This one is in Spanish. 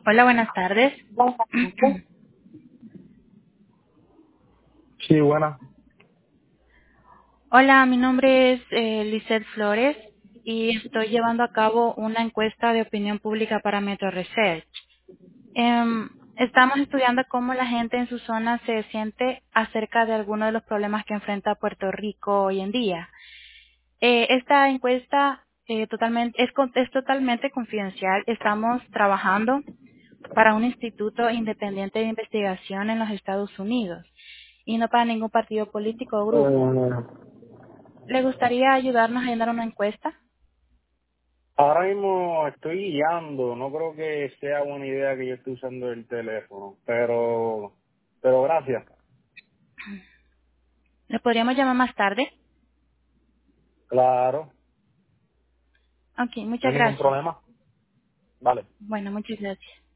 Hola, buenas tardes. Sí, buena. Hola, mi nombre es Lisette Flores y estoy llevando a cabo una encuesta de opinión pública para Metro Research. Estamos estudiando cómo la gente en su zona se siente acerca de algunos de los problemas que enfrenta Puerto Rico hoy en día. Esta encuesta es totalmente confidencial. Estamos trabajando para un instituto independiente de investigación en los Estados Unidos y no para ningún partido político o grupo. Eh, ¿Le gustaría ayudarnos a llenar una encuesta? Ahora mismo estoy guiando, no creo que sea buena idea que yo esté usando el teléfono, pero gracias. ¿Le podríamos llamar más tarde? Claro, Ok, no muchas hay ningún gracias. problema. Vale. Bueno, muchas gracias.